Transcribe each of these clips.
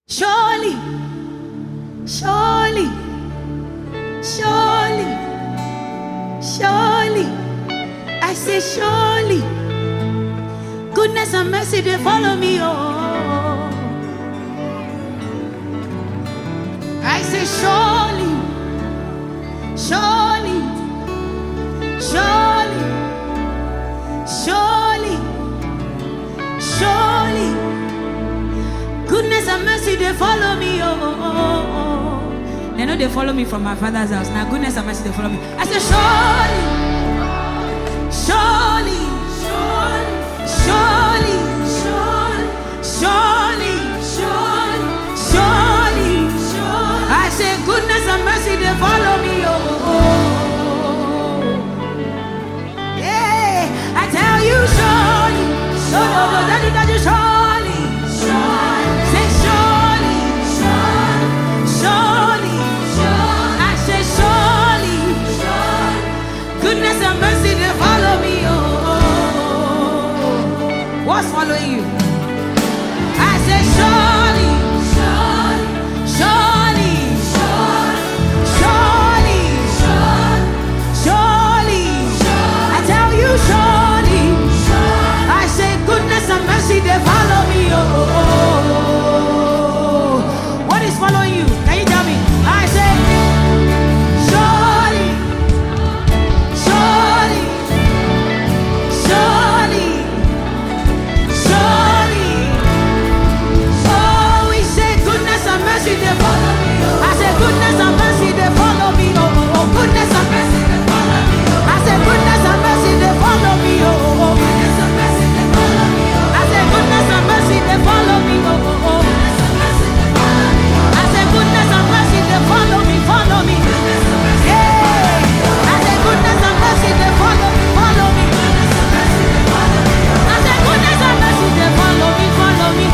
Surely, surely, surely, surely, I say surely, goodness and mercy, they follow me, oh. I say surely, surely, surely, surely, surely, goodness and mercy, they follow me, oh. They know they follow me from my father's house. Now goodness and mercy, they follow me. I say surely, surely, surely, surely, surely, surely, surely, I say goodness and mercy, they follow me, oh. Yeah, I tell you surely, surely, surely. What's following you? I say surely, surely, surely, surely, I tell you surely, I say goodness and mercy, they follow me, oh. What is following you? Can you tell me? I say surely, surely, surely. They follow me, oh. I say goodness and mercy, they follow me, oh. Goodness and mercy, they follow me, oh. I say goodness and mercy, they follow me, oh. Goodness and mercy, they follow me, oh. I say goodness and mercy, they follow me, oh. Goodness and mercy, they follow me, oh. I say goodness and mercy, they follow me, follow me. Yeah. I say goodness and mercy, they follow me, follow me. I say goodness and mercy, they follow me, follow me.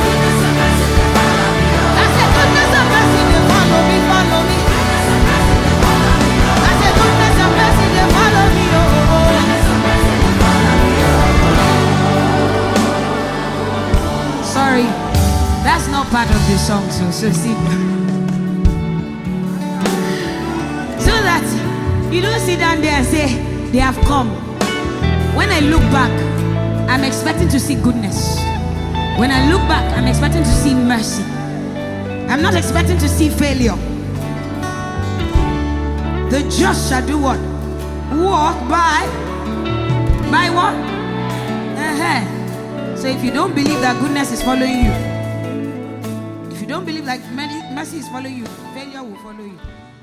Sorry, that's not part of the song, so see. So that you don't sit down there and say, they have come. When I look back, I'm expecting to see goodness. When I look back, I'm expecting to see mercy. I'm not expecting to see failure. The just shall do what? Walk by what? So if you don't believe that goodness is following you, if you don't believe like mercy is following you, failure will follow you.